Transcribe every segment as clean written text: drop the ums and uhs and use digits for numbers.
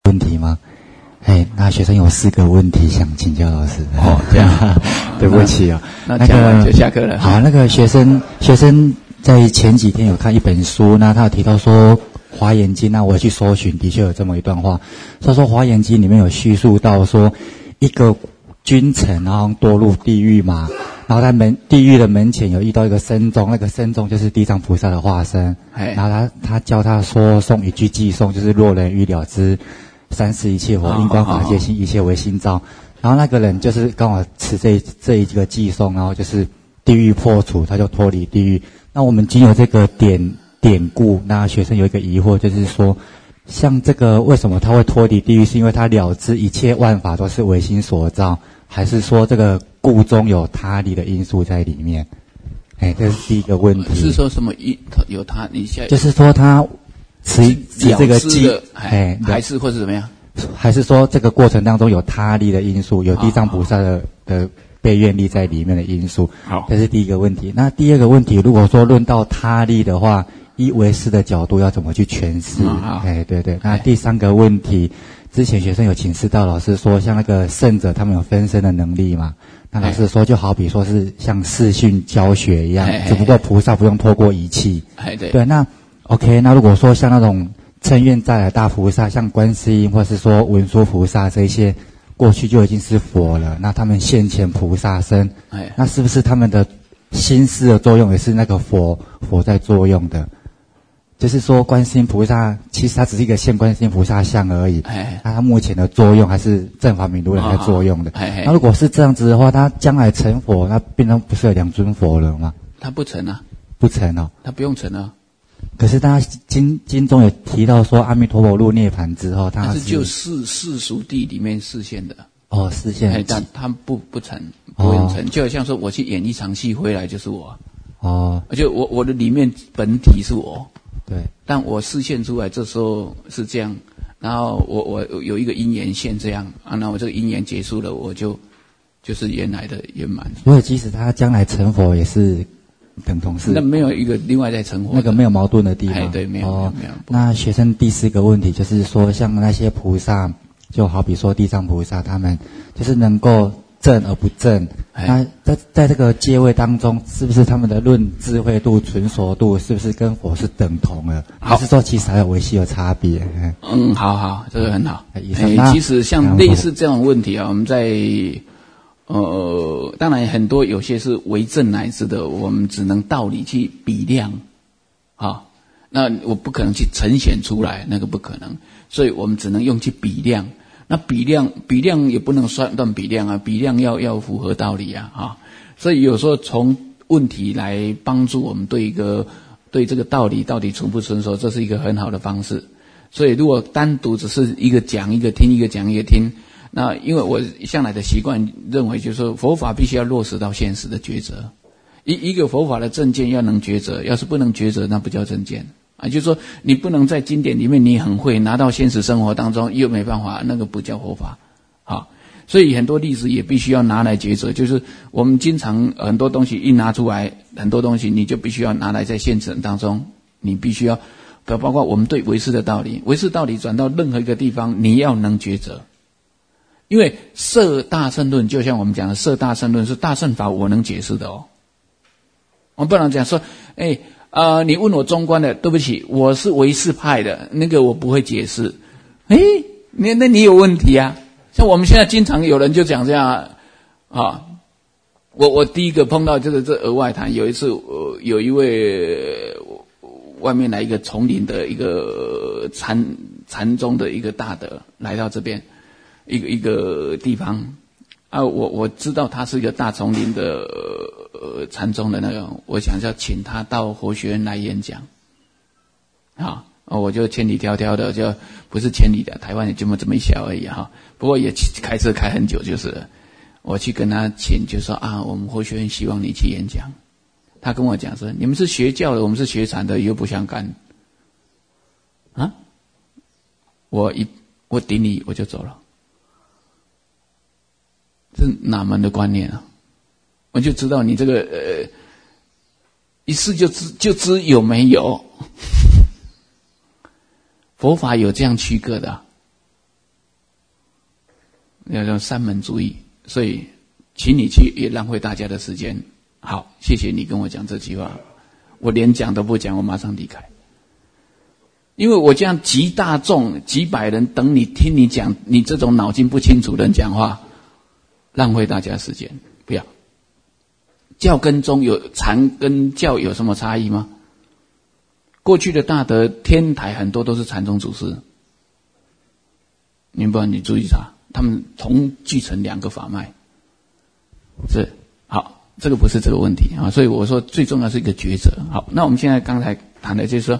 问题吗？那学生有4个问题想请教老师。 这样， 对不起啊。 那讲完就下课了。 好，那个学生在前几天有看一本书，那他有提到说《华严经》，那我去搜寻，的确有这么一段话。他说《华严经》里面有叙述到说，一个君臣然后堕入地狱嘛，然后在地狱的门前有遇到一个僧众，那个僧众就是地藏菩萨的化身。然后他教他说诵一句偈颂，就是若人欲了知三世一切佛，因观法界心，一切为心造。然后那个人就是刚好持这一个偈颂，然后就是地狱破除，他就脱离地狱。那我们经由这个典故，那学生有一个疑惑，就是说，像这个为什么他会脱离地狱？是因为他了知一切万法都是唯心所造，还是说这个故中有他力的因素在里面？这是第一个问题。 是说什么有他？你现在就是说他持这个偈， 还是或是怎么样？ 还是说这个过程当中有他力的因素，有地藏菩萨的被愿力在里面的因素？ 好， 这是第一个问题。那第二个问题，如果说论到他力的话，依唯识的角度要怎么去诠释？对。那第三个问题，之前学生有请示到老师说，像那个圣者他们有分身的能力嘛？那老师说就好比说是像视讯教学一样，只不过菩萨不用透过仪器。对，那 OK， 那如果说像那种乘愿再来大菩萨，像观世音或是说文殊菩萨这些，过去就已经是佛了，那他们现前菩萨身，那是不是他们的心思的作用也是那个佛在作用的？就是说观世音菩萨其实他只是一个现观世音菩萨像而已，那他目前的作用还是正法明如来在作用的。那如果是这样子的话，他将来成佛，那变成不是有2尊佛了吗？ 他不成啊， 不成哦， 他不用成啊。 可是他经中有提到说，阿弥陀佛入涅槃之后，他是就世俗地里面示现的。 示现。 但他不成，不用成，就好像说我去演一场戏回来就是我。而且我的里面本体是我。 对， 但我示现出来，这时候是这样，然后我有一个因缘现这样啊，那我这个因缘结束了，我就是原来的圆满。 所以即使他将来成佛，也是等同是。 那没有一个另外在成佛， 那个没有矛盾的地方。 对，没有。 那学生第4个问题就是说，像那些菩萨，就好比说地藏菩萨，他们就是能够正而不正。那在这个阶位当中，是不是他们的论智慧度、纯熟度，是不是跟佛是等同了？还是说其实还有微细有差别？ 好，这个很好。其实像类似这种问题啊，我们在当然很多有些是为正乃至的，我们只能道理去比量那我不可能去呈现出来，那个不可能，所以我们只能用去比量。那比量也不能算断比量啊，比量要符合道理啊。所以有时候从问题来帮助我们对这个道理到底纯不纯熟，这是一个很好的方式。所以如果单独只是一个讲一个听，一个讲一个听，那因为我向来的习惯认为，就是说佛法必须要落实到现实的抉择。一个佛法的正见要能抉择，要是不能抉择，那不叫正见。就是说你不能在经典里面你很会，拿到现实生活当中又没办法，那个不叫佛法。所以很多例子也必须要拿来抉择，就是我们经常很多东西一拿出来，很多东西你就必须要拿来在现实当中，你必须要包括我们对唯识的道理，唯识道理转到任何一个地方，你要能抉择。因为摄大乘论，就像我们讲的摄大乘论是大乘法我能解释的哦。我不能讲说你问我中观的，对不起，我是唯识派的，那个我不会解释。那你有问题啊。像我们现在经常有人就讲这样我第一个碰到这额外谈，有一次有一位外面来一个丛林的一个禅宗的一个大德来到这边一个地方我知道他是一个大丛林的禅宗的那个，我想要请他到佛学院来演讲我就千里迢迢的，就不是千里的，台湾也这么一小而已不过也开车开很久，就是我去跟他请，就说我们佛学院希望你去演讲。他跟我讲说，你们是学教的，我们是学禅的，又不相干我顶你我就走了。这哪门的观念啊？我就知道你这个一试就知有没有。佛法有这样区隔的叫做三门主义，所以请你去也浪费大家的时间。好，谢谢你跟我讲这句话，我连讲都不讲，我马上离开。因为我这样极大众几百人等你听你讲，你这种脑筋不清楚的人讲话，浪费大家时间，不要。教跟宗有禅跟教有什么差异吗？过去的大德天台很多都是禅宗祖师，你不然你注意查，他们同继承两个法脉，是好，这个不是这个问题啊，所以我说最重要是一个抉择。好，那我们现在刚才谈的就是说，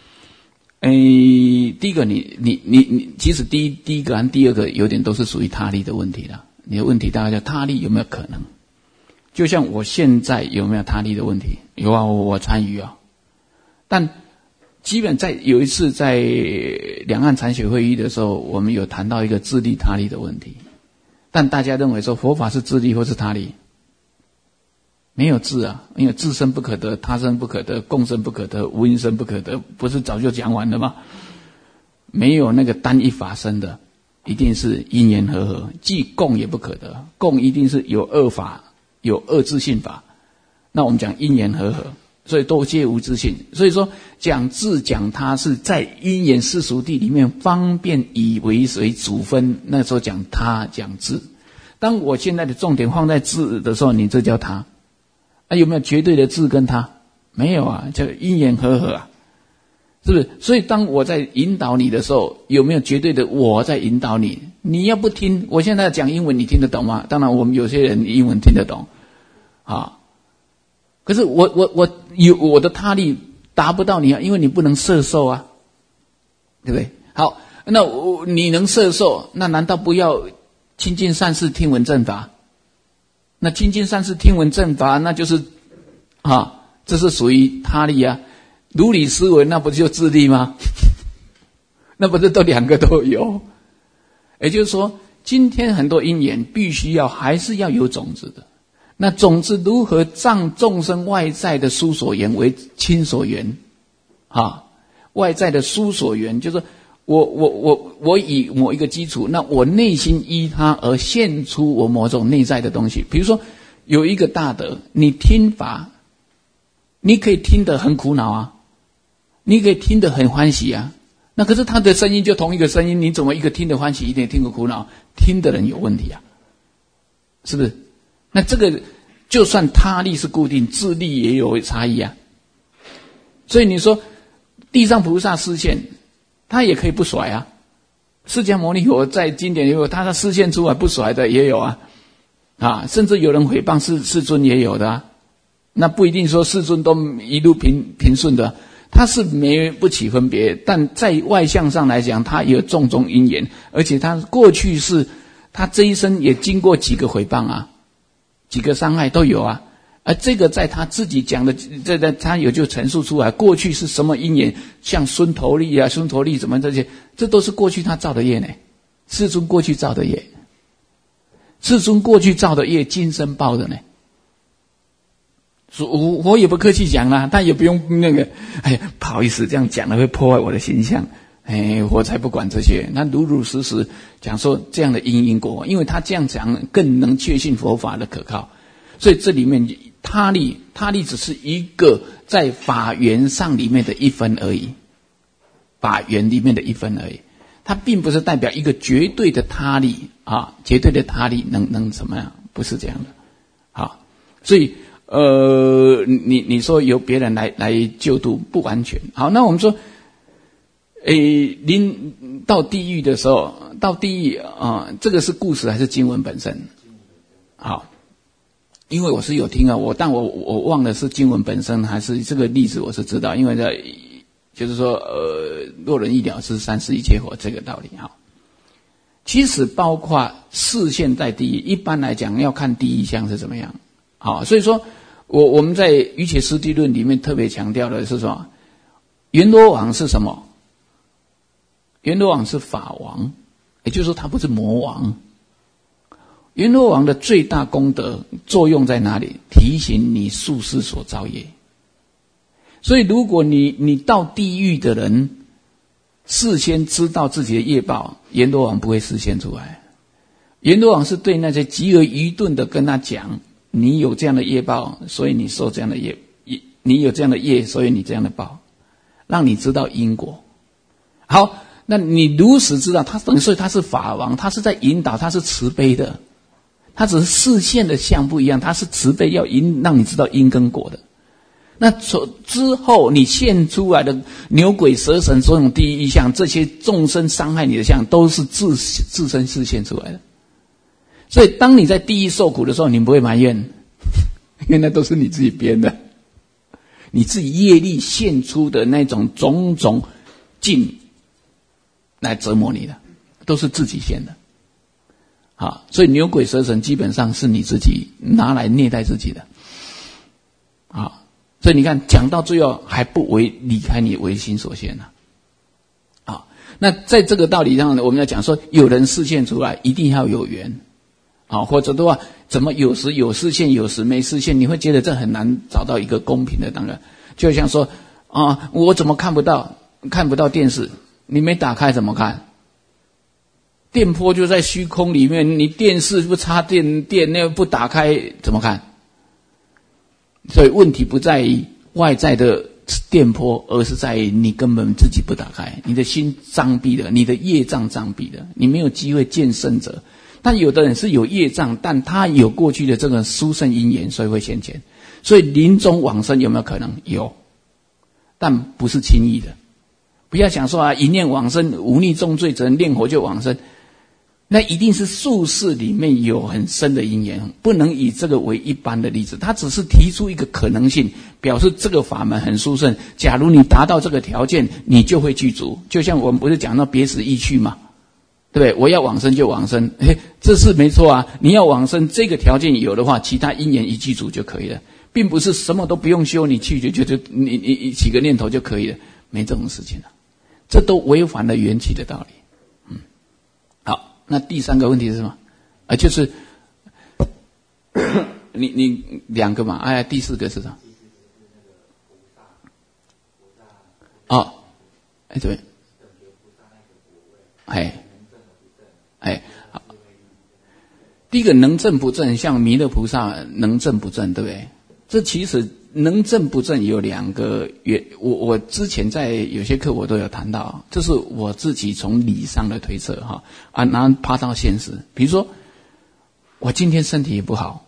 第一个你其实第一个和第二个有点都是属于他力的问题了。你的问题大概叫他力有没有可能？就像我现在有没有他力的问题？有啊，我参与啊，但基本有一次在两岸禅学会议的时候，我们有谈到一个自利他力的问题，但大家认为说佛法是自利或是他力？没有自啊，因为自身不可得，他生不可得，共生不可得，无因生不可得，不是早就讲完了吗？没有那个单一法生的，一定是因缘和合，即共也不可得，共一定是有二法，有二自性法。那我们讲因缘和合，所以都皆无自性。所以说讲自讲他是在因缘世俗谛里面方便以为主分，那时候讲他讲自。当我现在的重点放在自的时候，你这叫他。有没有绝对的自跟他？没有啊，叫因缘和合啊，是不是？所以当我在引导你的时候，有没有绝对的我在引导你？你要不听，我现在讲英文，你听得懂吗？当然，我们有些人英文听得懂啊，可是我有我的他力达不到你啊，因为你不能摄受啊，对不对？好，那你能摄受，那难道不要亲近善事，听闻正法？那亲近善事，听闻正法，那就是这是属于他力啊。如理思维，那不就自利吗？那不是都两个都有？也就是说，今天很多因缘必须还是要有种子的。那种子如何障众生外在的疏所缘为亲所缘？外在的疏所缘，就是我以某一个基础，那我内心依它而现出我某种内在的东西。比如说有一个大德，你听法，你可以听得很苦恼啊，你可以听得很欢喜啊。那可是他的声音就同一个声音，你怎么一个听得欢喜，一点听得苦恼？听的人有问题啊，是不是？那这个就算他力是固定，自力也有差异啊。所以你说地藏菩萨示现，他也可以不甩啊。释迦牟尼佛在经典也有，他示现出来不甩的也有啊，甚至有人诽谤世尊也有的啊。那不一定说世尊都一路平顺的，他是不起分别，但在外相上来讲，他也有种种因缘，而且他过去他这一生也经过几个诽谤啊，几个伤害都有啊。而这个在他自己讲的，他有就陈述出来，过去是什么因缘，像孙陀利啊、孙陀利怎么这些，这都是过去他造的业呢。世尊过去造的业，世尊过去造的业，今生报的呢。我也不客气讲啦，他也不用不好意思这样讲了会破坏我的形象，我才不管这些。他如实讲说这样的因果，因为他这样讲更能确信佛法的可靠。所以这里面他力只是一个在法缘上里面的一分而已，法缘里面的一分而已，它并不是代表一个绝对的他力啊，绝对的他力能怎么样？不是这样的。好，所以你说由别人来救度不完全。好，那我们说，临到地狱的时候，到地狱这个是故事还是经文本身？好。因为我是有听啊，但我忘了是经文本身还是这个例子，我是知道，因为就是说若人一了之，三世一切火这个道理哈。其实包括示现在地狱，一般来讲要看第一项是怎么样。好，所以说我们在瑜伽师地论里面特别强调的是什么？阎罗王是什么？阎罗王是法王，也就是说他不是魔王。阎罗王的最大功德作用在哪里？提醒你宿世所造业。所以如果你到地狱的人事先知道自己的业报，阎罗王不会示现出来。 阎罗王是对那些极而愚钝的跟他讲，你有这样的业报，所以你受这样的业，你有这样的业，所以你这样的报，让你知道因果。好，那你如实知道，他等于所以他是法王，他是在引导，他是慈悲的，他只是视线的相不一样，他是慈悲要让你知道因跟果的。那之后你现出来的牛鬼蛇神所有第一项，这些众生伤害你的相，都是自身视现出来的。所以当你在地狱受苦的时候，你不会埋怨，因为那都是你自己编的，你自己业力现出的那种种种境来折磨你的，都是自己现的。好，所以牛鬼蛇神基本上是你自己拿来虐待自己的。好，所以你看讲到最后还不离开你唯心所现呢。好，那在这个道理上呢，我们要讲说，有人示现出来一定要有缘。好，或者的话，怎么有时有示现，有时没示现，你会觉得这很难找到一个公平的。当然，就像说我怎么看不到电视？你没打开怎么看？电波就在虚空里面，你电视不插电那不打开怎么看？所以问题不在于外在的电波，而是在于你根本自己不打开，你的心障蔽了，你的业障障蔽了，你没有机会见圣者。但有的人是有业障，但他有过去的这个殊胜因缘，所以会现前。所以临终往生有没有可能？有，但不是轻易的。不要想说一念往生，无逆重罪，只能念佛就往生，那一定是宿世里面有很深的因缘，不能以这个为一般的例子。他只是提出一个可能性，表示这个法门很殊胜。假如你达到这个条件，你就会具足。就像我们不是讲到别死易去吗？对不对？我要往生就往生，这是没错啊。你要往生，这个条件有的话，其他因缘一具足就可以了，并不是什么都不用修，你去就你起个念头就可以了，没这种事情了。这都违反了缘起的道理。好，那第三个问题是什么？就是你两个嘛，第四个是什么？对，好。第一个能证不证，像弥勒菩萨能证不证，对不对？这其实能证不证有两个我之前在有些课我都有谈到，这是我自己从理上的推测然后爬到现实。比如说我今天身体也不好，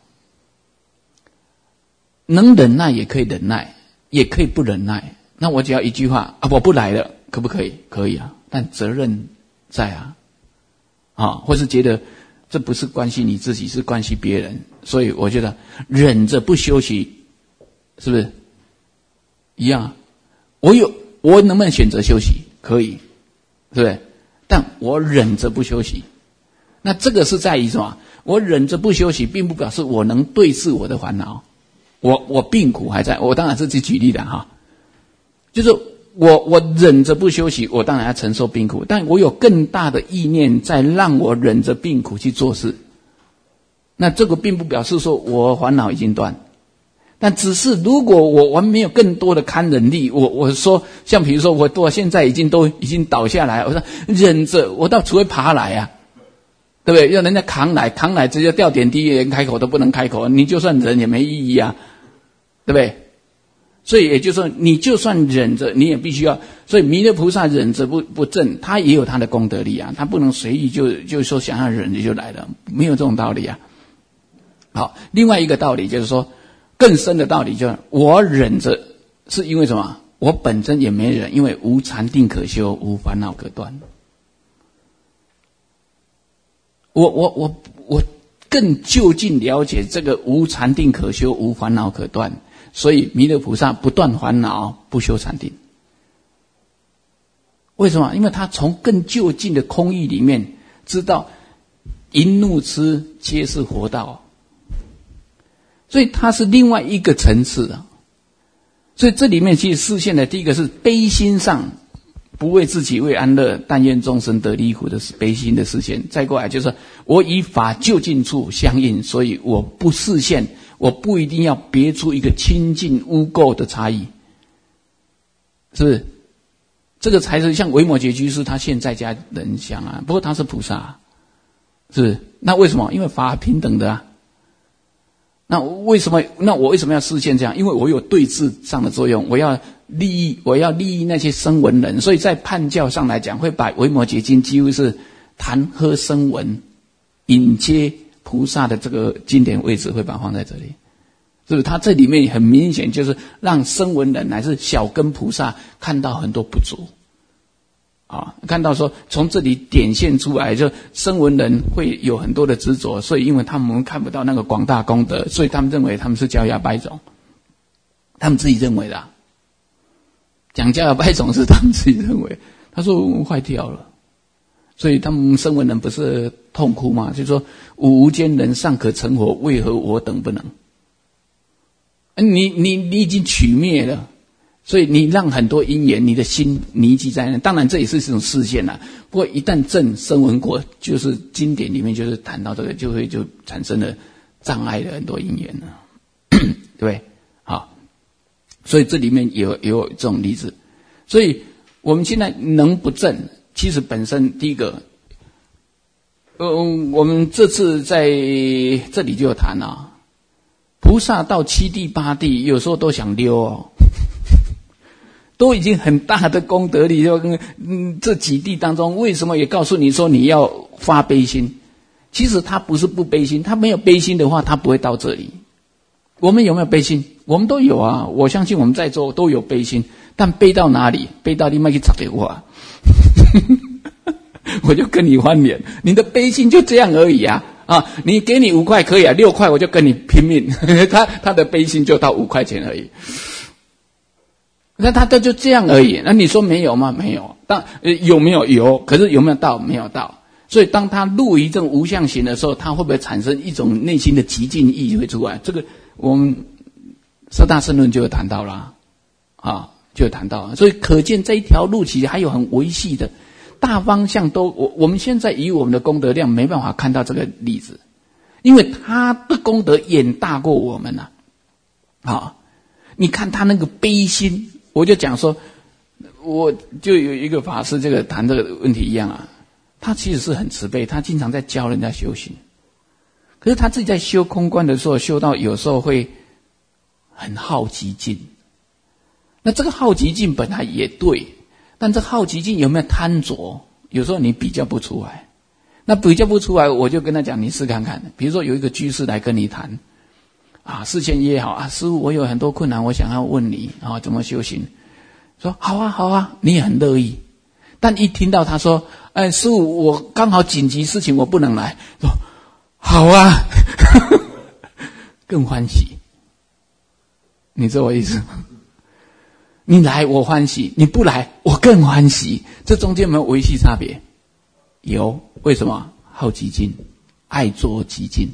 能忍耐也可以忍耐，也可以不忍耐。那我只要一句话我不来了，可不可以？可以啊，但责任在或是觉得这不是关系你自己，是关系别人，所以我觉得忍着不休息，是不是一样？我能不能选择休息？可以，对不对？但我忍着不休息，那这个是在于什么？我忍着不休息，并不表示我能对治我的烦恼。我病苦还在，我当然是举例的就是我忍着不休息，我当然要承受病苦，但我有更大的意念在让我忍着病苦去做事。那这个并不表示说我烦恼已经断，但只是如果我没有更多的堪忍力，我说像比如说我现在已经倒下来，我说忍着，我到除非爬来对不对？要人家扛来直接吊点滴，连开口都不能开口，你就算忍也没意义对不对？所以也就是说，你就算忍着，你也必须要。所以弥勒菩萨忍着不正，他也有他的功德力他不能随意就说想要忍就来了，没有这种道理好，另外一个道理就是说，更深的道理就是我忍着是因为什么？我本身也没忍，因为无禅定可修，无烦恼可断。我更就近了解这个无禅定可修，无烦恼可断。所以弥勒菩萨不断烦恼，不修禅定。为什么？因为他从更就近的空义里面知道淫怒痴皆是活道，所以他是另外一个层次所以这里面其实示现的第一个是悲心上不为自己为安乐，但愿众生得离苦的悲心的示现。再过来就是我以法就近处相应，所以我不示现，我不一定要别出一个清净污垢的差异，是不是？这个才是像维摩诘居士，他现在家人想不过他是菩萨，是不是？ 那为什么？因为法平等的啊。那我为什么要实现这样？因为我有对治上的作用，我要利益那些声闻人，所以在判教上来讲，会把维摩诘经几乎是弹劾声闻、引接菩萨的这个经典位置，会把它放在这里。是不是？它这里面很明显就是让声闻人乃至小根菩萨看到很多不足。看到说从这里点现出来，就声闻人会有很多的执着，所以因为他们看不到那个广大功德，所以他们认为他们是教哑白种，他们自己认为的讲教哑白种是他们自己认为。他说坏掉了，所以他们声闻人不是痛哭吗？就是说无间人尚可成佛，为何我等不能？你已经取灭了。所以你让很多因缘，你的心凝积在那，当然这也是一种视线啦。不过一旦证声闻果，就是经典里面就是谈到这个，就产生了障碍的很多因缘了，对不对？好，所以这里面有这种例子。所以我们现在能不证，其实本身第一个，我们这次在这里就有谈菩萨到七地八地，有时候都想溜都已经很大的功德力，这几地当中，为什么也告诉你说你要发悲心？其实他不是不悲心，他没有悲心的话，他不会到这里。我们有没有悲心？我们都有啊！我相信我们在座都有悲心，但悲到哪里？悲到你卖去插给我我就跟你翻脸，你的悲心就这样而已啊！你给你5块可以6块我就跟你拼命。他的悲心就到5块钱而已。那他就这样而已。那你说没有吗？没有。有没有？有。可是有没有到？没有到。所以当他入于这种无相行的时候，他会不会产生一种内心的极尽意会出来？这个我们色大圣论就有谈到啦，就有谈到了。所以可见这一条路其实还有很维系的大方向都，我们现在以我们的功德量没办法看到这个例子，因为他的功德远大过我们你看他那个悲心。我就讲说，我就有一个法师，这个谈这个问题一样他其实是很慈悲，他经常在教人家修行，可是他自己在修空观的时候，修到有时候会很好极尽。那这个好极尽本来也对，但这好极尽有没有贪着，有时候你比较不出来。那比较不出来，我就跟他讲，你试看看。比如说有一个居士来跟你谈事先约好师父，我有很多困难，我想要问你怎么修行。说好啊，你也很乐意。但一听到他说师父，我刚好紧急事情我不能来，说好啊更欢喜。你知道我意思吗？你来我欢喜，你不来我更欢喜。这中间有没有维系差别？有。为什么？好极尽，爱作极尽。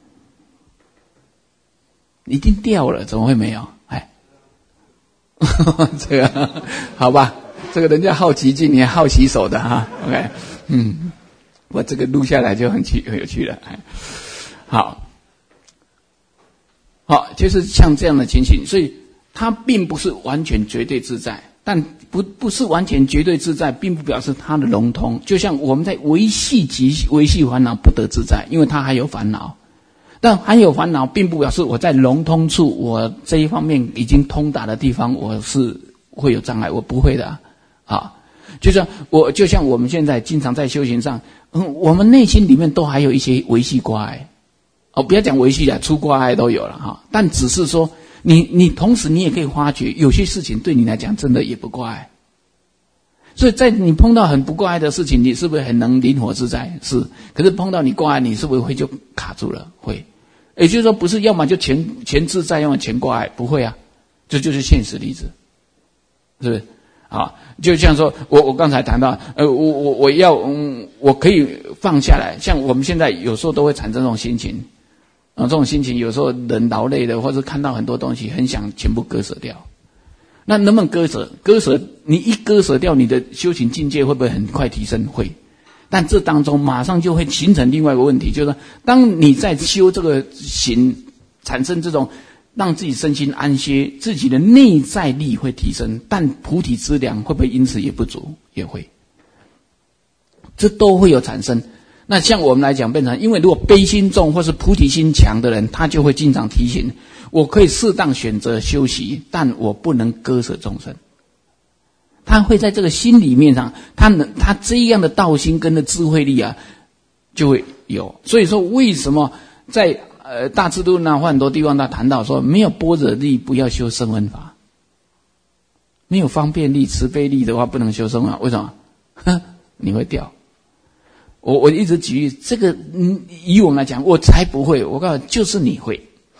一定掉了，怎么会没有？这个好吧，这个人家好极尽，你还好洗手的OK， 我这个录下来就很有趣了。好，就是像这样的情形，所以它并不是完全绝对自在，但不是完全绝对自在，并不表示它的融通。就像我们在维系烦恼不得自在，因为它还有烦恼。但还有烦恼并不表示我在融通处，我这一方面已经通达的地方，我是会有障碍，我不会的就像我们现在经常在修行上，我们内心里面都还有一些维系挂碍不要讲维系了，出挂碍都有了但只是说你同时你也可以发觉有些事情对你来讲真的也不挂碍。所以在你碰到很不挂碍的事情，你是不是很能灵活自在？是。可是碰到你挂碍，你是不是会就卡住了？会。也就是说，不是要么就全自在，要么全挂碍，不会这就是现实例子，是不是？就像说我刚才谈到我可以放下来，像我们现在有时候都会产生这种心情这种心情有时候人劳累的，或者看到很多东西很想全部割舍掉。那能不能割舍？你一割舍掉，你的修行境界会不会很快提升？会。但这当中马上就会形成另外一个问题，就是当你在修这个行，产生这种让自己身心安歇，自己的内在力会提升，但菩提资粮会不会因此也不足？也会。这都会有产生。 那像我们来讲变成，因为如果悲心重或是菩提心强的人，他就会经常提醒我可以适当选择休息，但我不能割舍众生。他会在这个心里面上，他这样的道心跟的智慧力啊，就会有。所以说，为什么在大智度论或很多地方他谈到说，没有般若力不要修声闻法，没有方便力、慈悲力的话，不能修声闻法。为什么？你会掉。我一直举例这个，以我们来讲，我才不会。我告诉你，就是你会。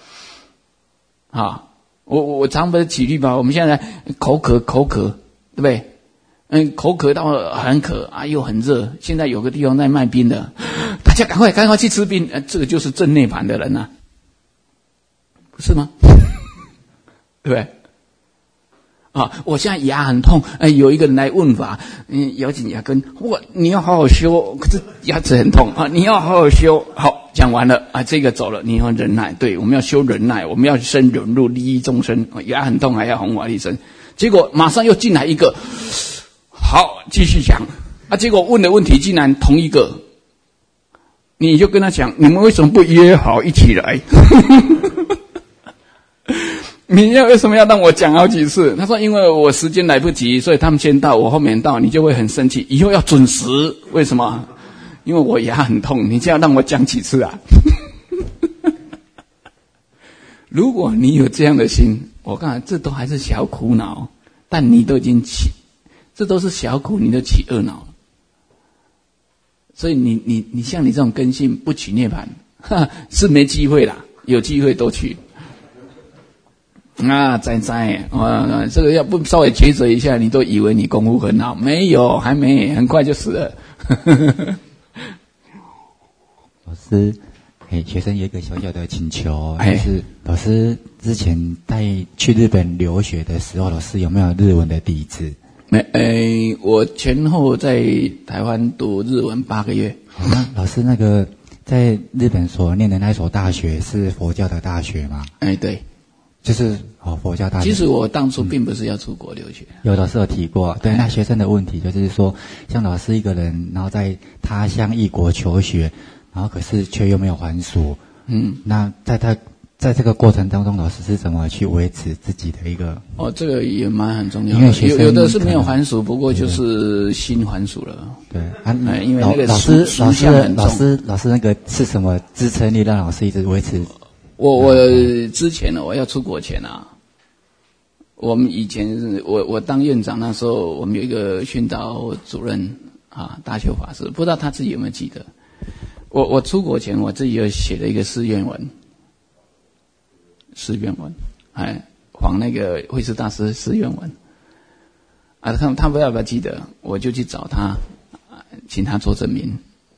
啊，我常不是举例吧？我们现在口渴，对不对？口渴到很渴啊，又很热。现在有个地方在卖冰的，大家赶快去吃冰。这个就是正涅槃的人啊，不是吗？对不对？啊！我现在牙很痛，有一个人来问法，咬紧牙根，你要好好修，可是牙齿很痛啊，你要好好修。好，讲完了啊，这个走了，你要忍耐，对，我们要修忍耐，我们要生忍辱，利益众生。牙很痛还要弘法利生，结果马上又进来一个，好，继续讲啊，结果问的问题竟然同一个，你就跟他讲，你们为什么不约好一起来？你为什么要让我讲好几次？他说因为我时间来不及，所以他们先到，我后面到，你就会很生气，以后要准时。为什么？因为我牙很痛，你这样让我讲几次啊？如果你有这样的心，我告诉你，这都还是小苦恼，但你都已经这都是小苦，你都起恶恼了。所以你像你这种根性不取涅槃，是没机会啦，有机会都去。啊，在这个要不稍微抉择一下，你都以为你功夫很好，没有，还没，很快就死了。 老师，学生有一个小小的请求，就是老师之前去日本留学的时候，老师有没有日文的底子？ 我前后在台湾读日文8个月。 那老师那个在日本所念的那所大学是佛教的大学吗？ 对。 就是佛教大学。 其实我当初并不是要出国留学， 有老师有提过。对，那学生的问题就是说，像老师一个人，然后在他乡异国求学，然后可是却又没有还俗。那在这个过程当中，老师是怎么去维持自己的一个？这个也很重要的。因为有的是没有还俗，不过就是心还俗了。 对因为那个老师那个是什么支撑力让老师一直维持？ 我之前呢，我要出国前啊，我们以前我当院长那时候，我们有一个训导主任啊，大修法师，不知道他自己有没有记得。我出国前，我自己又写了一个誓愿文，仿那个慧思大师誓愿文啊，他不知道不记得，我就去找他，请他做证明，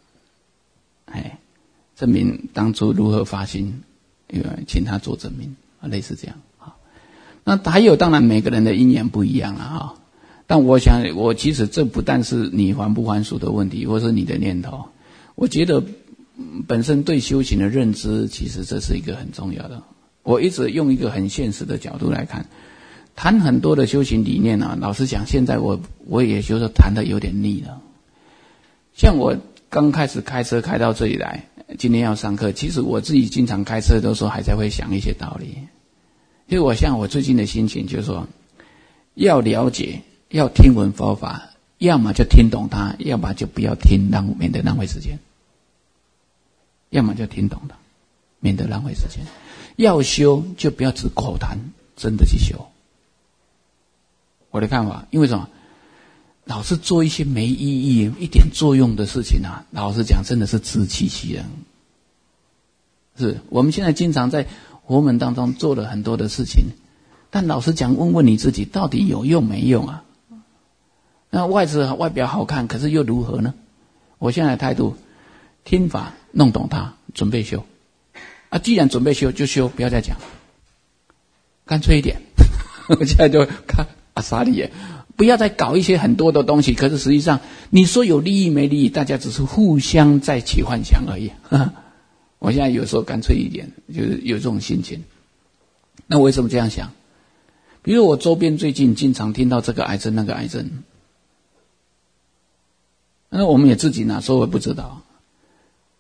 证明当初如何发心。请他做证明啊，类似这样啊。那还有，当然每个人的因缘不一样了哈。但我想，其实这不但是你还不还俗的问题，或是你的念头。我觉得本身对修行的认知，其实这是一个很重要的。我一直用一个很现实的角度来看，谈很多的修行理念啊。老实讲，现在我也就是谈的有点腻了。像我刚开始开车开到这里来。今天要上课，其实我自己经常开车的时候，还在会想一些道理。因为我最近的心情就是说，要了解，要听闻佛法，要么就听懂它，要么就不要听，免得浪费时间。要么就听懂它，免得浪费时间。要修就不要只口谈，真的去修。我的看法，因为什么？老是做一些没意义、一点作用的事情啊，老实讲，真的是自欺欺人。是我们现在经常在佛门当中做了很多的事情，但老实讲，问问你自己，到底有用没用啊？那外表好看，可是又如何呢？我现在的态度，听法弄懂它，准备修啊。既然准备修，就修，不要再讲，干脆一点。我现在就看阿萨利耶。不要再搞一些很多的东西，可是实际上你说有利益没利益，大家只是互相在起幻想而已。我现在有时候干脆一点，就是有这种心情。那为什么这样想？比如我周边最近经常听到这个癌症那个癌症，那我们也自己哪时候也不知道。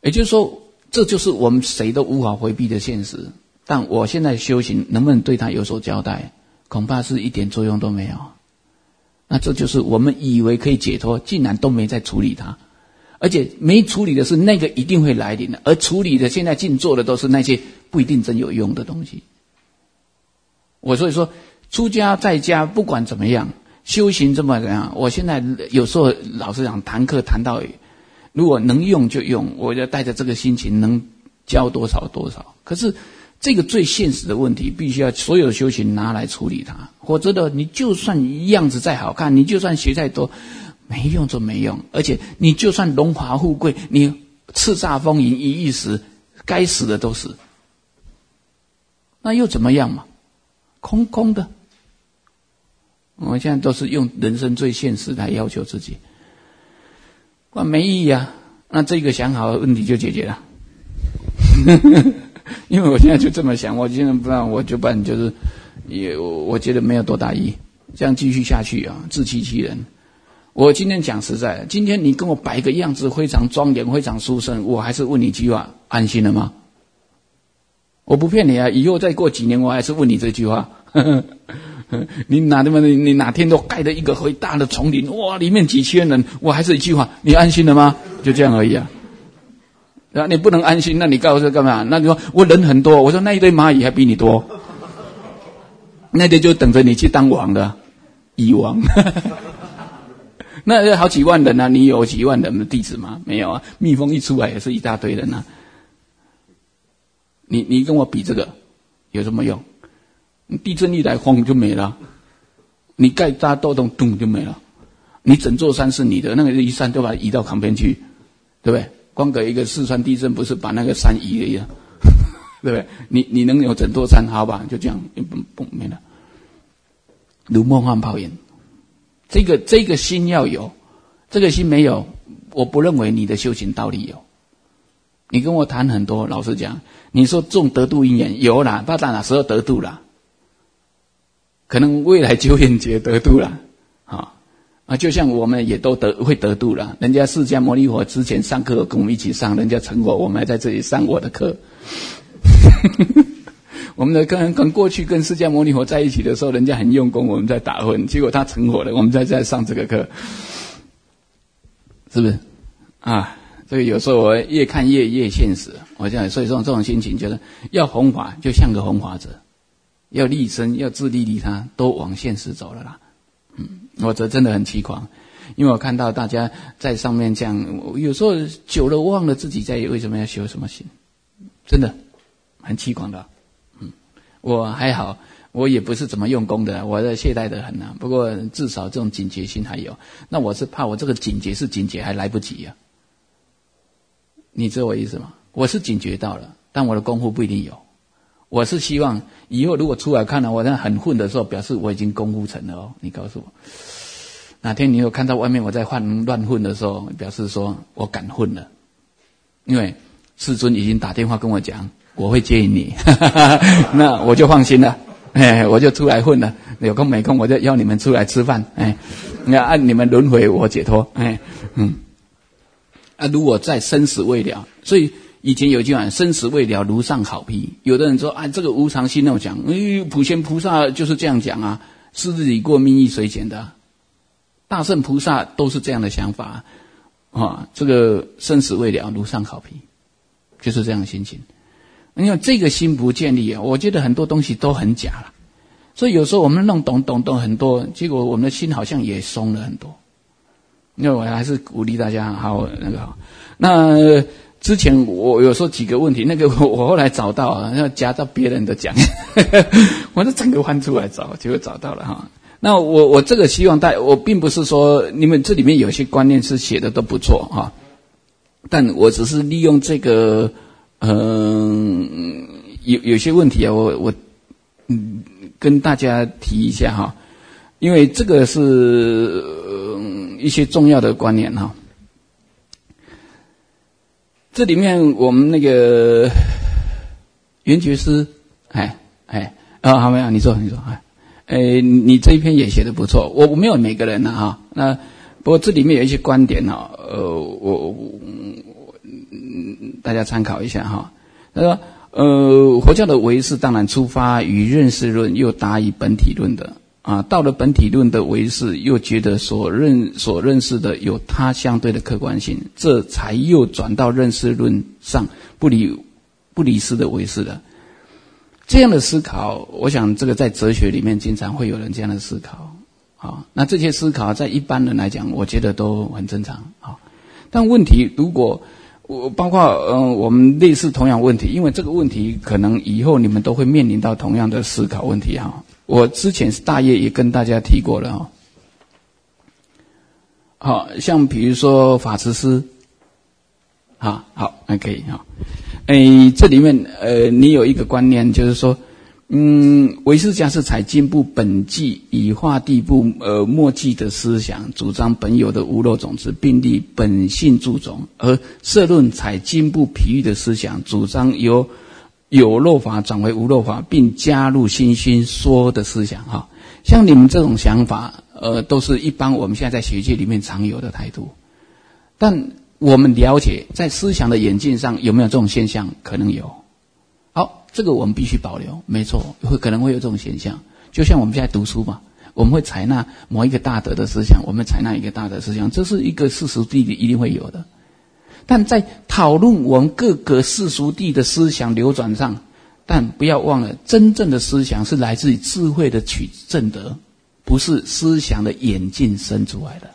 也就是说，这就是我们谁都无法回避的现实。但我现在修行能不能对他有所交代，恐怕是一点作用都没有。那这就是我们以为可以解脱，竟然都没在处理它，而且没处理的是那个一定会来临的，而处理的现在尽做的都是那些不一定真有用的东西。我所以说，出家在家不管怎么样，修行这么怎样，我现在有时候老实讲，谈课谈到如果能用就用，我就带着这个心情能教多少多少。可是这个最现实的问题，必须要所有修行拿来处理它，否则的你就算样子再好看，你就算学再多，没用就没用。而且你就算荣华富贵，你叱咤风云一时，该死的都死，那又怎么样嘛？空空的。我现在都是用人生最现实来要求自己，没意义啊。那这个想好问题就解决了。因为我现在就这么想，我现在不知道，我就办就是我觉得没有多大意义，这样继续下去啊，自欺欺人。我今天讲实在的，今天你跟我摆个样子非常庄严非常殊胜，我还是问你一句话，安心了吗？我不骗你啊，以后再过几年我还是问你这句话。你哪天都盖了一个很大的丛林，哇，里面几千人，我还是一句话，你安心了吗？就这样而已啊。你不能安心，那你告诉我干嘛？那你说我人很多，我说那一堆蚂蚁还比你多，那堆就等着你去当王的蚁王。那好几万人啊，你有几万人的弟子吗？没有啊，蜜蜂一出来也是一大堆人啊。你跟我比这个有什么用？地震一来，轰就没了；你盖大豆洞，咚就没了。你整座山是你的，那个一山都把它移到旁边去，对不对？光个一个四川地震，不是把那个山移了一样，对不对？你能有整座山，好吧？就这样，嘣没了，如梦幻泡影。这个心要有，这个心没有，我不认为你的修行道理有。你跟我谈很多，老实讲，你说种得度因缘有啦，不知道哪时候得度啦，可能未来9元节得度啦，就像我们也都会得度了，人家释迦牟尼佛之前上课跟我们一起上，人家成佛，我们还在这里上我的课。我们的跟过去跟释迦牟尼佛在一起的时候，人家很用功，我们在打混，结果他成佛了，我们在上这个课，是不是啊？所以有时候我越看越现实，我这样，所以这种心情就是要弘法就像个弘法者，要立身要自利利他，都往现实走了啦。我这真的很凄狂，因为我看到大家在上面这样，有时候久了忘了自己在为什么要修什么行，真的很凄狂的。我还好，我也不是怎么用功的，我在懈怠的很啊。不过至少这种警觉心还有。那我是怕我这个警觉是警觉还来不及啊，你知道我意思吗？我是警觉到了，但我的功夫不一定有。我是希望以后如果出来看到我在很混的时候，表示我已经功夫成了哦。你告诉我，哪天你有看到外面我在乱混的时候，表示说我敢混了，因为世尊已经打电话跟我讲，我会接引你，那我就放心了，我就出来混了。有空没空我就邀你们出来吃饭，那按你们轮回我解脱，如果在生死未了，所以。以前有句话，生死未了如上好辟。有的人说这个无常心那么讲，普贤菩萨就是这样讲啊，是日已过命亦随减的，大圣菩萨都是这样的想法啊。这个生死未了如上好辟，就是这样的心情。因为这个心不建立啊，我觉得很多东西都很假了。所以有时候我们弄懂很多，结果我们的心好像也松了很多。因为我还是鼓励大家好那个好。那之前我有说几个问题，那个我后来找到啊，要夹到别人的讲，我就整个翻出来找，结果找到了哈。那我这个希望我并不是说你们这里面有些观念是写的都不错哈，但我只是利用这个有些问题啊，我跟大家提一下哈，因为这个是一些重要的观念哈。这里面我们那个圆觉师，好没有？你说，你这一篇也写得不错，我没有每个人哈。那不过这里面有一些观点我大家参考一下哈。他说佛教的唯识当然出发于认识论，又达于本体论的啊。到了本体论的唯识，又觉得所认识的有它相对的客观性，这才又转到认识论上不离事的唯识了。这样的思考，我想这个在哲学里面经常会有人这样的思考啊。那这些思考在一般人来讲，我觉得都很正常啊。但问题如果包括我们类似同样问题，因为这个问题可能以后你们都会面临到同样的思考问题哈。我之前大业也跟大家提过了哈。好像比如说法慈师，好，还可以哈。这里面你有一个观念，就是说，唯识家是采经部本纪以化地部末纪的思想，主张本有的无漏种子，并立本性助种；而社论采经部譬喻的思想，主张由有漏法转为无漏法，并加入心心说的思想哈。像你们这种想法，都是一般我们现在在学界里面常有的态度，但我们了解在思想的演进上有没有这种现象，可能有。好，这个我们必须保留，没错，可能会有这种现象。就像我们现在读书嘛，我们会采纳某一个大德的思想，我们采纳一个大德思想，这是一个世俗地一定会有的。但在讨论我们各个世俗地的思想流转上，但不要忘了，真正的思想是来自于智慧的取证得，不是思想的演进生出来的。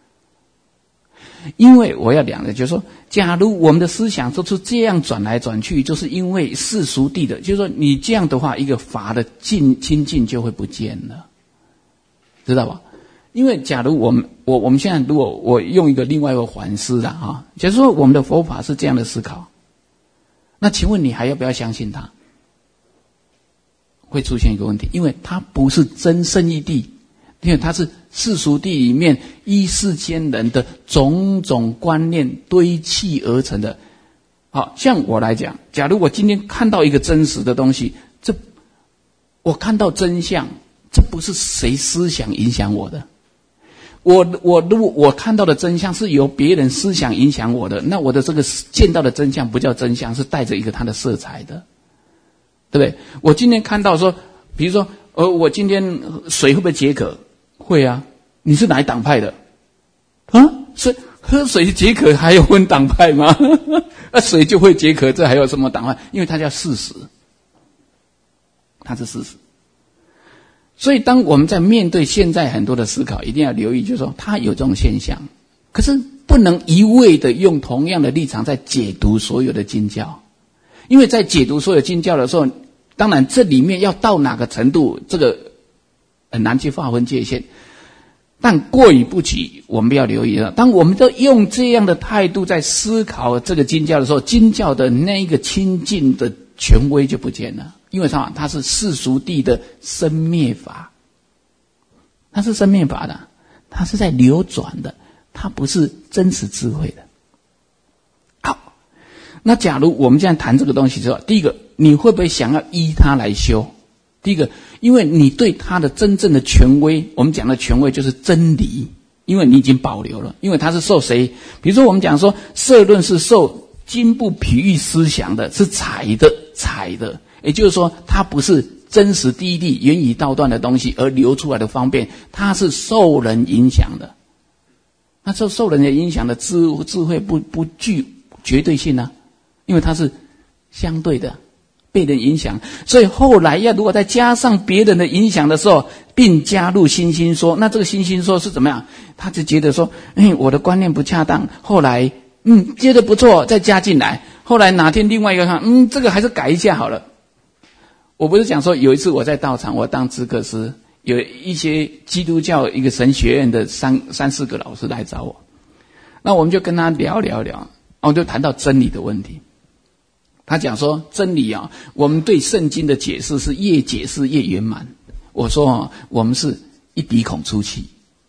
因为我要讲的就是说，假如我们的思想都是这样转来转去，就是因为世俗地的，就是说你这样的话，一个法的亲近就会不见了，知道吧？因为假如我们现在如果我用一个另外一个反思啦哈，假如说我们的佛法是这样的思考，那请问你还要不要相信它？会出现一个问题，因为它不是真圣义地，因为它是世俗地里面依世间人的种种观念堆砌而成的。好，像我来讲，假如我今天看到一个真实的东西，我看到真相，这不是谁思想影响我的。如果我看到的真相是由别人思想影响我的，那我的这个见到的真相不叫真相，是带着一个它的色彩的，对不对？我今天看到说，比如说我今天水会不会解渴？会啊。你是哪一党派的？所以喝水解渴还有分党派吗？水就会解渴，这还有什么党派？因为它叫事实，它是事实。所以当我们在面对现在很多的思考，一定要留意，就是说它有这种现象，可是不能一味的用同样的立场在解读所有的经教。因为在解读所有经教的时候，当然这里面要到哪个程度，这个很难去划分界限，但过于不及，我们不要留意了。当我们都用这样的态度在思考这个经教的时候，经教的那一个亲近的权威就不见了。因为它是世俗地的生灭法，它是生灭法的，它是在流转的，它不是真实智慧的。好，那假如我们这样谈这个东西之后，第一个，你会不会想要依它来修？第一个，因为你对它的真正的权威，我们讲的权威就是真理，因为你已经保留了，因为它是受谁？比如说我们讲说社论是受经部譬喻思想的，是采的，也就是说它不是真实第一地源于道断的东西而流出来的方便，它是受人影响的。那受人的影响的智慧不具绝对性啊，因为它是相对的，被人影响。所以后来如果再加上别人的影响的时候，并加入心心说，那这个心心说是怎么样？他就觉得说我的观念不恰当，后来接着不错，再加进来，后来哪天另外一个看这个还是改一下好了。我不是讲说有一次我在道场，我当知客师，有一些基督教一个神学院的三四个老师来找我，那我们就跟他聊，我就谈到真理的问题。他讲说真理我们对圣经的解释是越解释越圆满。我说我们是一鼻孔出气。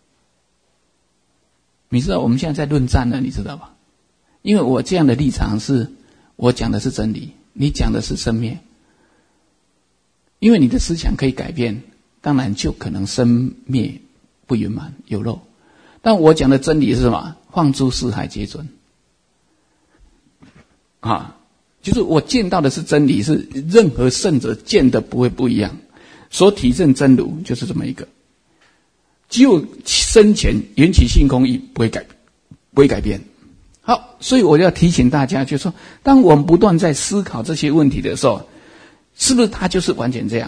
你知道我们现在在论战了，你知道吧？因为我这样的立场是，我讲的是真理，你讲的是生灭。因为你的思想可以改变，当然就可能生灭不圆满有漏。但我讲的真理是什么？放诸四海皆准。 啊，就是我见到的是真理，是任何圣者见的不会不一样。所体证真如就是这么一个，只有生前缘起性空义不会改变。好，所以我要提醒大家，就是说，当我们不断在思考这些问题的时候，是不是它就是完全这样？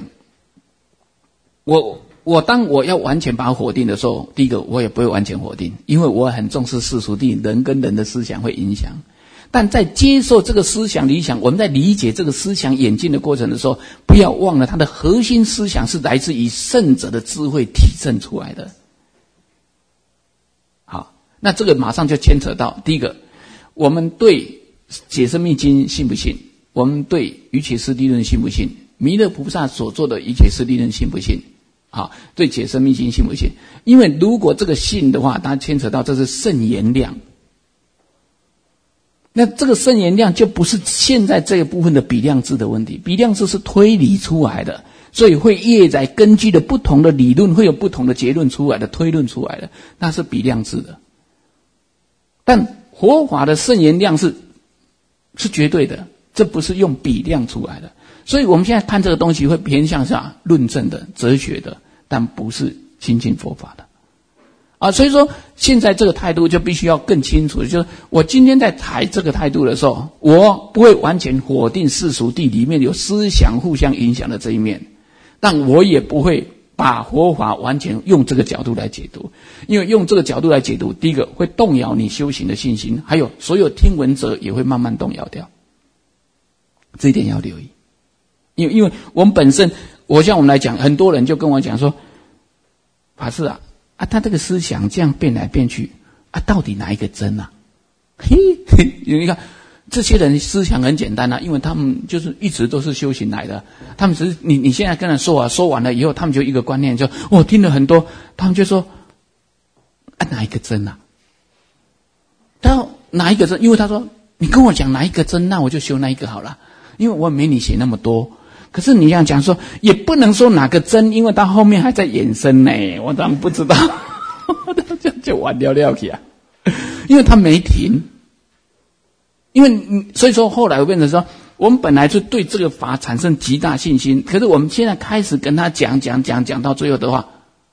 当我要完全把它否定的时候，第一个我也不会完全否定，因为我很重视世俗谛，人跟人的思想会影响。但在接受这个思想理想，我们在理解这个思想演进的过程的时候，不要忘了它的核心思想是来自于圣者的智慧体证出来的。好，那这个马上就牵扯到第一个，我们对解深密经信不信？我们对瑜伽师地论信不信？弥勒菩萨所做的瑜伽师地论信不信？好，对解深密经信不信？因为如果这个信的话，它牵扯到这是圣言量。那这个圣言量就不是现在这个部分的比量制的问题，比量制是推理出来的，所以会业在根据的不同的理论会有不同的结论出来的，推论出来的，那是比量制的。但佛法的圣言量是绝对的，这不是用比量出来的。所以我们现在看这个东西会偏向啥？论证的、哲学的，但不是亲近佛法的。所以说现在这个态度就必须要更清楚，就是我今天在抬这个态度的时候，我不会完全否定世俗谛里面有思想互相影响的这一面，但我也不会把佛法完全用这个角度来解读，因为用这个角度来解读，第一个会动摇你修行的信心，还有所有听闻者也会慢慢动摇掉，这一点要留意。因为我们本身，像我们来讲，很多人就跟我讲说，法师他这个思想这样变来变去到底哪一个真啊？你看这些人思想很简单因为他们就是一直都是修行来的，他们只是你现在跟他说说完了以后，他们就一个观念，就我听了很多，他们就说哪一个真啊？他说哪一个真？因为他说你跟我讲哪一个真，那我就修那一个好了，因为我没你写那么多。可是你要讲说，也不能说哪个真，因为到后面还在衍生呢，我当然不知道，这样就完了去啊，因为他没停，因为所以说后来我变成说，我们本来就对这个法产生极大信心，可是我们现在开始跟他讲到最后的话，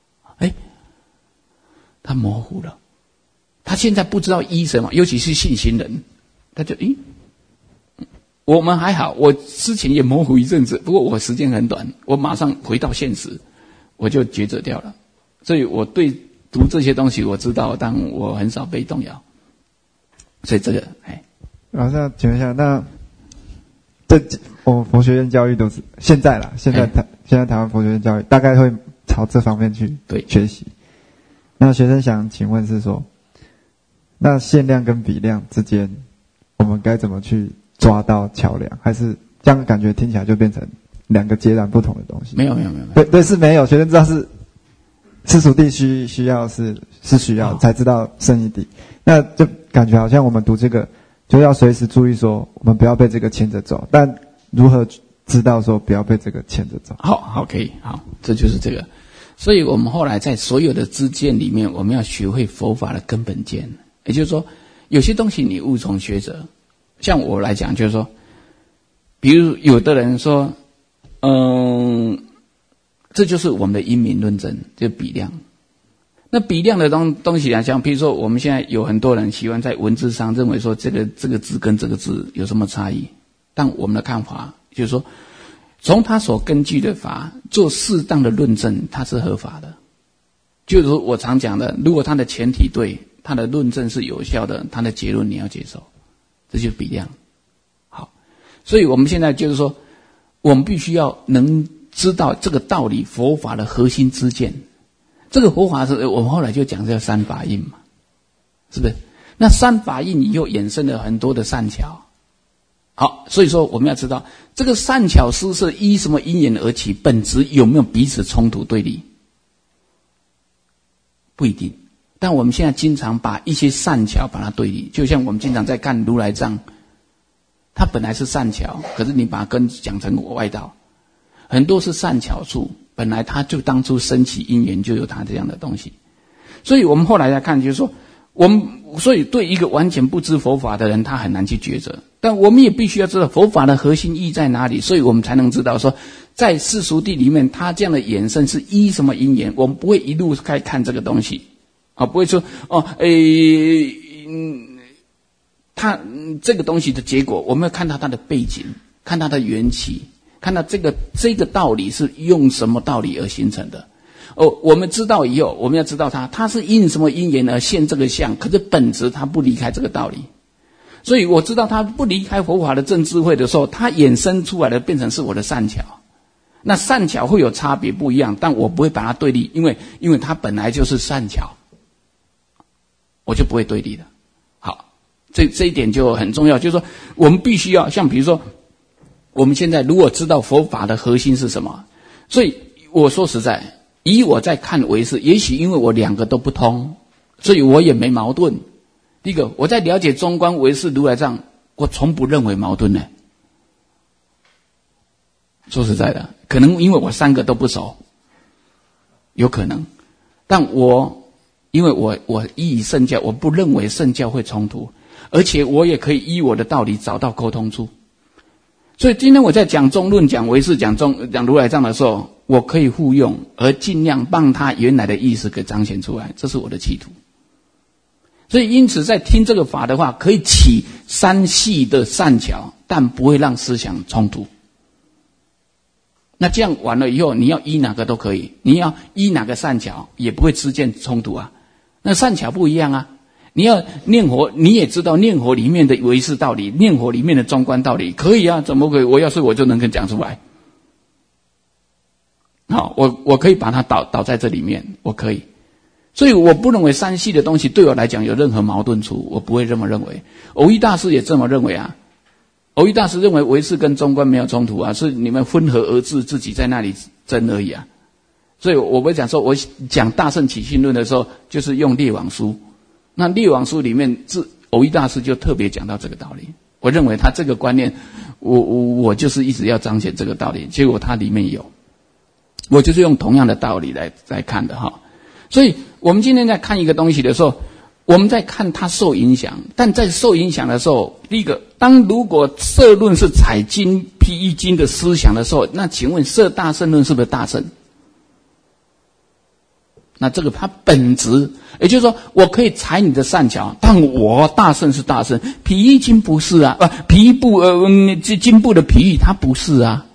他模糊了，他现在不知道依什么，尤其是信心人，他就我们还好，我之前也模糊一阵子，不过我时间很短，我马上回到现实，我就抉择掉了。所以我对读这些东西我知道，但我很少被动摇。所以这个， 老师请问一下，那我们佛学院教育都是现在台湾佛学院教育大概会朝这方面去学习。那学生想请问是说，那限量跟比量之间，我们该怎么去抓到桥梁？还是这样感觉听起来就变成两个截然不同的东西？ 没有， 对，是没有。学生知道是世俗谛需要是需要才知道圣义谛，那就感觉好像我们读这个就要随时注意说，我们不要被这个牵着走。但如何知道说不要被这个牵着走？ 好，可以，好，这就是这个。所以我们后来在所有的知见里面，我们要学会佛法的根本见，也就是说，有些东西你无从学者。像我来讲，就是说，比如有的人说，这就是我们的因明论证，就比量。那比量的东西来讲，比如说我们现在有很多人喜欢在文字上认为说这个字跟这个字有什么差异，但我们的看法就是说，从他所根据的法做适当的论证，它是合法的。就是说我常讲的，如果他的前提对，他的论证是有效的，他的结论你要接受。这就是比量。好，所以我们现在就是说，我们必须要能知道这个道理，佛法的核心知见。这个佛法是我们后来就讲叫三法印嘛，是不是？那三法印以后衍生了很多的善巧。好，所以说我们要知道这个善巧施是依什么因缘而起，本质有没有彼此冲突对立？不一定。但我们现在经常把一些善巧把它对立，就像我们经常在看如来藏，它本来是善巧，可是你把它讲成外道，很多是善巧处，本来它就当初升起因缘就有它这样的东西。所以我们后来来看，就是说，所以对一个完全不知佛法的人，他很难去抉择。 但我们也必须要知道佛法的核心意义在哪里，所以我们才能知道说，在世俗谛里面，它这样的衍生是依什么因缘，我们不会一路开看这个东西，不会说它这个东西的结果，我们要看到它的背景，看它的缘起，看到这个道理是用什么道理而形成的。我们知道以后，我们要知道它是因什么因缘而现这个相，可是本质它不离开这个道理。所以我知道它不离开佛法的正智慧的时候，它衍生出来的变成是我的善巧。那善巧会有差别不一样，但我不会把它对立，因为它本来就是善巧，我就不会对立的。好，这一点就很重要，就是说我们必须要像比如说，我们现在如果知道佛法的核心是什么，所以我说实在，以我在看唯识，也许因为我两个都不通，所以我也没矛盾。第一个，我在了解中观唯识如来藏，我从不认为矛盾呢。说实在的，可能因为我三个都不熟，有可能。但因为我依圣教，我不认为圣教会冲突，而且我也可以依我的道理找到沟通处。所以今天我在讲中论、讲唯识、讲如来藏的时候，我可以互用，而尽量帮他原来的意思给彰显出来，这是我的企图。所以因此在听这个法的话，可以起三系的善巧，但不会让思想冲突。那这样完了以后，你要依哪个都可以，你要依哪个善巧也不会之间冲突啊。那善巧不一样啊，你要念佛，你也知道念佛里面的唯识道理，念佛里面的中观道理，可以啊，怎么可以？我就能够讲出来。好，我可以把它导在这里面，我可以。所以我不认为三系的东西对我来讲有任何矛盾处，我不会这么认为。蕅益大师也这么认为啊。蕅益大师认为唯识跟中观没有冲突啊，是你们分合而治，自己在那里争而已啊。所以我会讲说，我讲大乘起信论的时候，就是用列王书。那列王书里面，蕅益大师就特别讲到这个道理。我认为他这个观念，我就是一直要彰显这个道理，结果他里面有，我就是用同样的道理来看的哈。所以我们今天在看一个东西的时候，我们在看它受影响，但在受影响的时候，第一个，如果摄论是采经披一经的思想的时候，那请问摄大乘论是不是大乘？那这个它本质，也就是说，我可以采你的善巧，但我大乘是大乘，披一经不是啊，披一部经部的披喻它不是啊。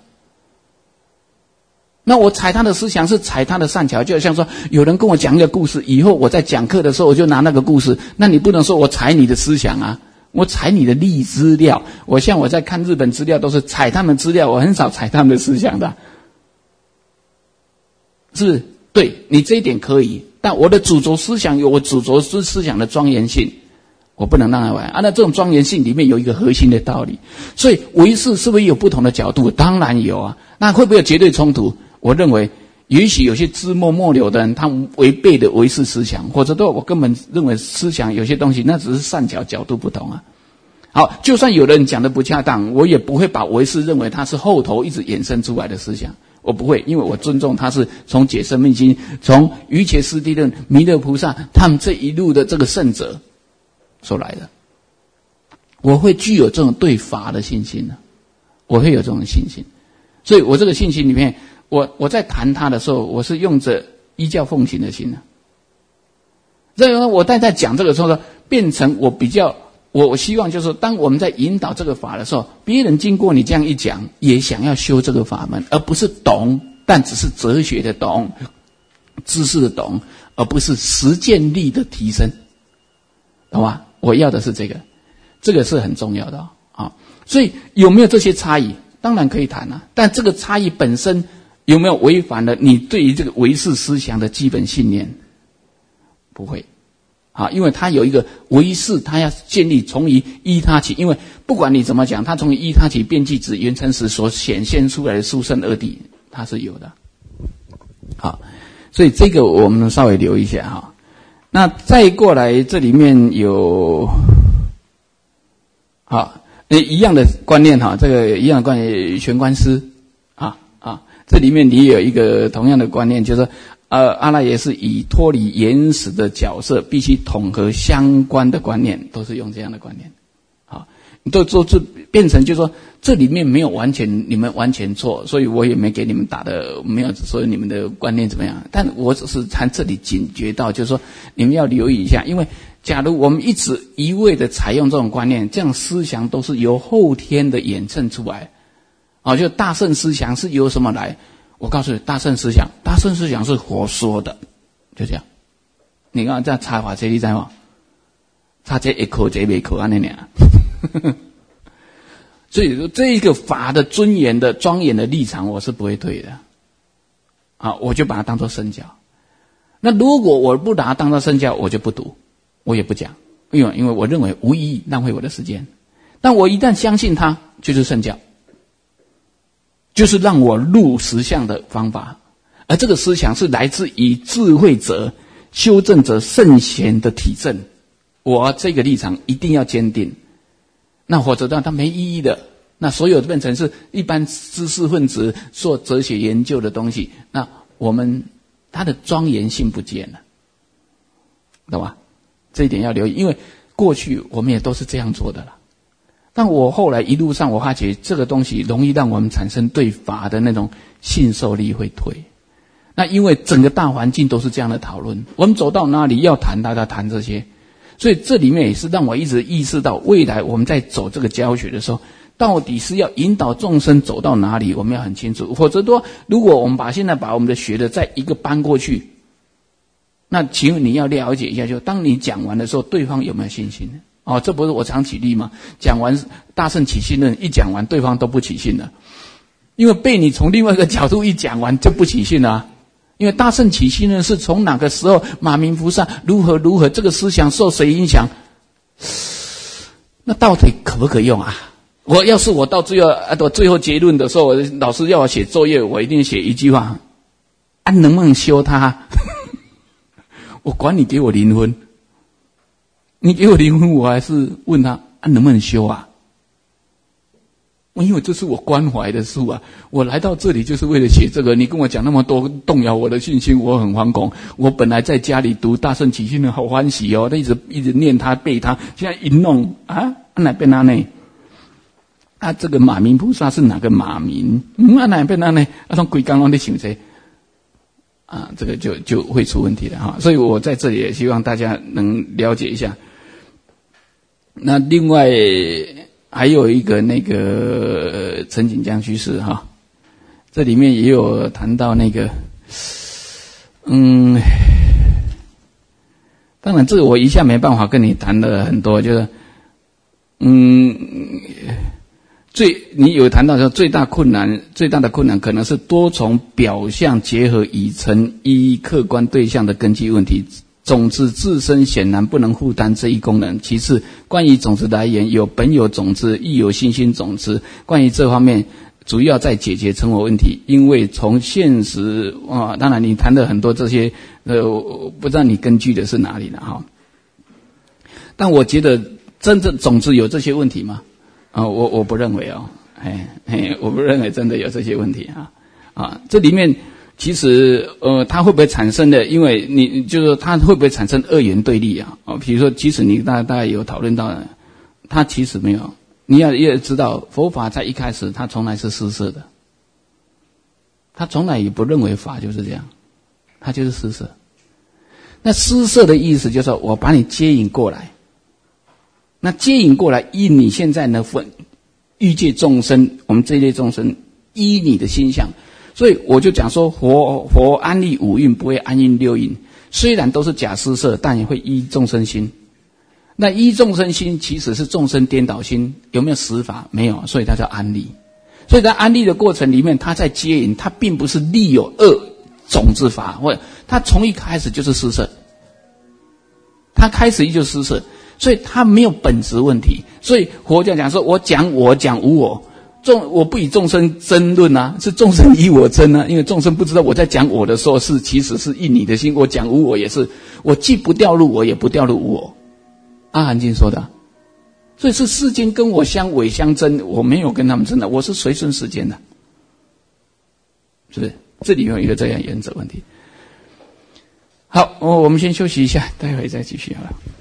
那我采他的思想是采他的善巧，就像说有人跟我讲一个故事，以后我在讲课的时候我就拿那个故事，那你不能说我采你的思想啊，我采你的例资料。我在看日本资料都是采他们资料，我很少采他们的思想的，是不是？对，你这一点可以，但我的主轴思想有我主轴思想的庄严性，我不能让他玩啊。那这种庄严性里面有一个核心的道理，所以唯识是不是有不同的角度？当然有啊。那会不会有绝对冲突？我认为也许有些枝末末流的人，他违背的唯识思想，或者我根本认为思想有些东西那只是善巧角度不同啊。好，就算有人讲的不恰当，我也不会把唯识认为它是后头一直衍生出来的思想，我不会，因为我尊重他是从解生命经、从瑜伽师地论、弥勒菩萨他们这一路的这个圣者所来的，我会具有这种对法的信心的，我会有这种信心。所以我这个信心里面，我在谈他的时候，我是用着依教奉行的心的。所以我在讲这个时候呢，变成我希望就是当我们在引导这个法的时候，别人经过你这样一讲，也想要修这个法门，而不是懂，但只是哲学的懂、知识的懂，而不是实践力的提升，懂吗？我要的是这个是很重要的啊。所以有没有这些差异？当然可以谈啊，但这个差异本身有没有违反了你对于这个唯识思想的基本信念？不会啊，因为它有一个唯识，它要建立从于依他起，因为不管你怎么讲，它从于依他起遍计指缘成实所显现出来的殊胜二谛，它是有的。好，所以这个我们稍微留一下哈。那再过来，这里面有好一样的观念哈，这个一样的观念，玄观师这里面你有一个同样的观念，就是说阿赖耶是以脱离原始的角色，必须统合相关的观念，都是用这样的观念。好， 都变成就是说这里面没有你们完全错，所以我也没给你们打的，没有说你们的观念怎么样，但我只是从这里警觉到，就是说你们要留意一下，因为假如我们一味的采用这种观念，这样思想都是由后天的衍生出来，就大乘思想是由什么来？我告诉你，大乘思想是佛说的，就这样。你看这插法这你知道吗？插这一口这没口安那样。所以说这一个法的尊严的庄严的立场我是不会退的我就把它当作身教。那如果我不把它当作身教，我就不读，我也不讲，因为我认为无意义，浪费我的时间。但我一旦相信它，就是身教，就是让我入实相的方法，而这个思想是来自于智慧者、修正者、圣贤的体证。我这个立场一定要坚定，那否则的话它没意义的。那所有变成是一般知识分子做哲学研究的东西，那它的庄严性不见了，懂吧？这一点要留意，因为过去我们也都是这样做的了。但我后来一路上我发觉这个东西容易让我们产生对法的那种信受力会退。那因为整个大环境都是这样的讨论，我们走到哪里要谈大家谈这些，所以这里面也是让我一直意识到，未来我们在走这个教学的时候，到底是要引导众生走到哪里，我们要很清楚。否则说，如果我们现在把我们的学的再一个搬过去，那请问你要了解一下，就当你讲完的时候，对方有没有信心？这不是我常举例吗？讲完大乘起信论一讲完，对方都不起信了，因为被你从另外一个角度一讲完就不起信了因为大乘起信论是从哪个时候马明菩萨如何这个思想受谁影响，那到底可不可用啊？要是我到最后结论的时候，老师要我写作业，我一定写一句话能不能修它我管你给我灵魂，你给我灵魂，我还是问他能不能修啊？因为这是我关怀的事我来到这里就是为了写这个，你跟我讲那么多，动摇我的信心，我很惶恐。我本来在家里读大乘起信论好欢喜他一直念它背它，现在一弄哪变哪呢？这个马明菩萨是哪个马明？哪变哪呢？从鬼刚刚的想这这个就会出问题了所以我在这里也希望大家能了解一下。那另外还有一个那个陈锦江居士这里面也有谈到那个当然这个我一下没办法跟你谈的很多，就是你有谈到说最大的困难可能是多重表象结合已成一客观对象的根基问题。种子自身显然不能负担这一功能。其次，关于种子来源，有本有种子，亦有新兴种子。关于这方面，主要在解决成我问题。因为从现实当然你谈的很多这些我不知道你根据的是哪里了但我觉得真正种子有这些问题吗？我不认为我不认为真的有这些问题这里面其实它会不会产生的，因为你就是说它会不会产生二元对立比如说即使你大概有讨论到它其实没有。你也知道佛法在一开始它从来是施舍的，它从来也不认为法就是这样，它就是施舍。那施舍的意思就是说我把你接引过来，那接引过来依你现在的欲界众生，我们这一类众生依你的心相，所以我就讲说佛安立五蕴不会安应六蕴，虽然都是假施舍，但也会依众生心。那依众生心其实是众生颠倒心，有没有实法？没有，所以它叫安立。所以在安立的过程里面，它在接引，它并不是立有恶种子法，或者它从一开始就是施舍，它开始就施舍，所以它没有本质问题。所以佛教讲说我讲无我，我不与众生争论是众生以我争因为众生不知道我在讲我的时候其实是应你的心。我讲无我也是，我既不掉入我，也不掉入无我。阿含经说的，所以是世间跟我相违相争，我没有跟他们争的，我是随顺世间的，是不是？这里有一个这样原则问题。好，我们先休息一下，待会再继续好了。